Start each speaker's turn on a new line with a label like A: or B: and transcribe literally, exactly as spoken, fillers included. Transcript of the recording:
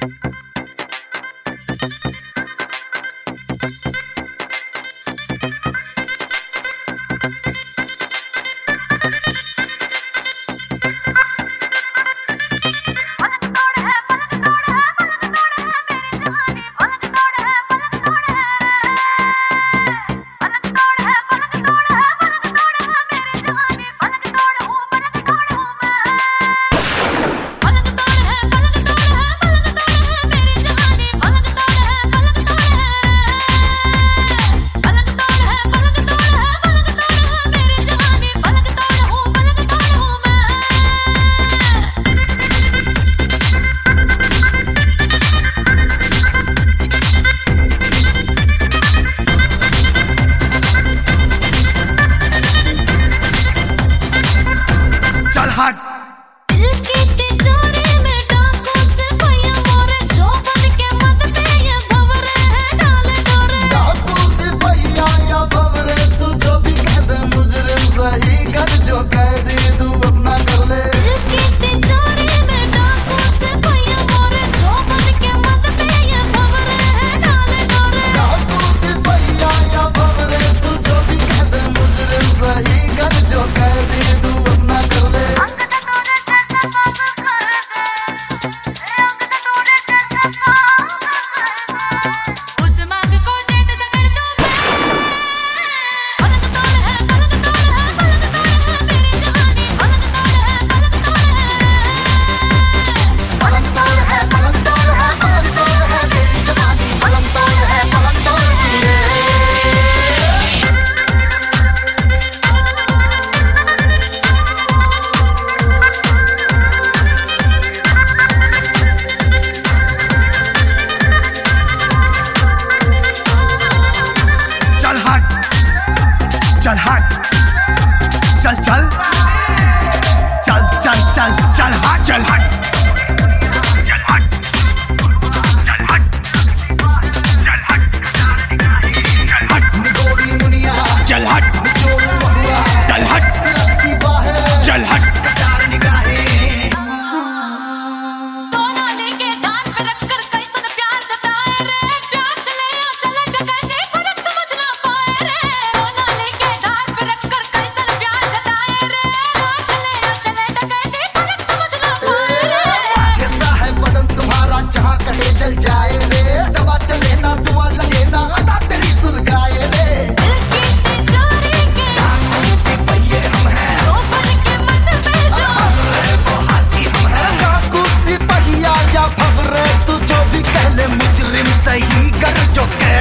A: चल हट, चल चल चल चल चल चल हट, चल हट, चल हट, चल हट, चल हट, चल हट, चल हट, चल हट, चल हट।
B: चल जाए रे दवा चले ना दुआ लगे ना अदा तेरी सुलगाए रे दिल की तिजोरी के से पहिए हम हैं जो बन के मत पे जो वो हाथी हम हैं काकू सी पहिया या भवरे तू जो भी कह ले मुजरिम सही कर जो कह